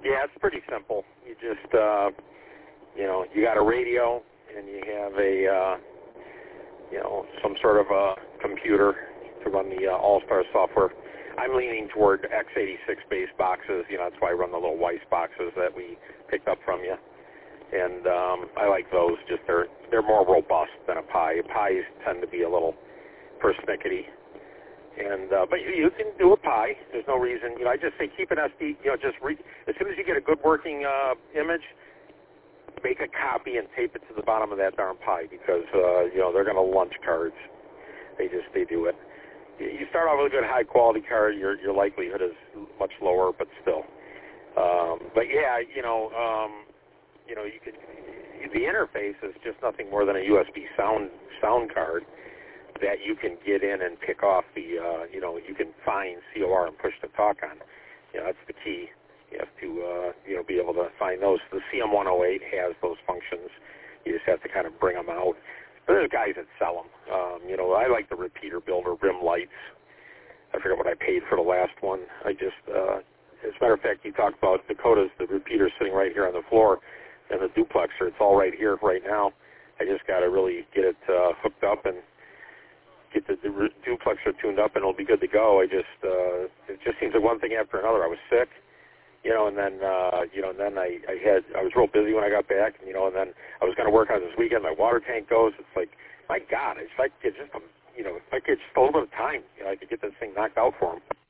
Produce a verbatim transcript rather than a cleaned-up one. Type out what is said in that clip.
Yeah, it's pretty simple. You just, uh, you know, you got a radio and you have a, uh, you know, some sort of a computer to run the uh, All-Star software. I'm leaning toward x eighty-six base boxes. You know, that's why I run the little Weiss boxes that we picked up from you. And um, I like those. Just they're they're more robust than a Pi. Pies tend to be a little persnickety. And uh, but you, you can do a Pi. There's no reason. You know, I just say keep an S D. You know, just re, as soon as you get a good working uh, image, make a copy and tape it to the bottom of that darn Pi because uh, you know they're going to lunch cards. They just they do it. You start off with a good high quality card, your your likelihood is much lower, but still. Um, but yeah, you know, um, you know, you could. The interface is just nothing more than a U S B sound sound card that you can get in and pick off the. Uh, you know, you can find C O R and push to talk on. You know, that's the key. You have to, uh, you know, be able to find those. The C M one oh eight has those functions. You just have to kind of bring them out. But there's guys that sell them. Um, you know, I like the repeater builder rim lights. I forget what I paid for the last one. I just, uh, as a matter of fact, you talked about Dakota's, the repeater sitting right here on the floor, and the duplexer. It's all right here right now. I just got to really get it uh, hooked up and get the, the duplexer tuned up, and it'll be good to go. I just, uh, it just seems like one thing after another. I was sick. You know, and then, uh, you know, and then I, I had, I was real busy when I got back, and, you know, and then I was going to work on this weekend. My water tank goes. It's like, my God, it's like, it's just, you know, if I could just a little bit of time, you know, I could get this thing knocked out for them.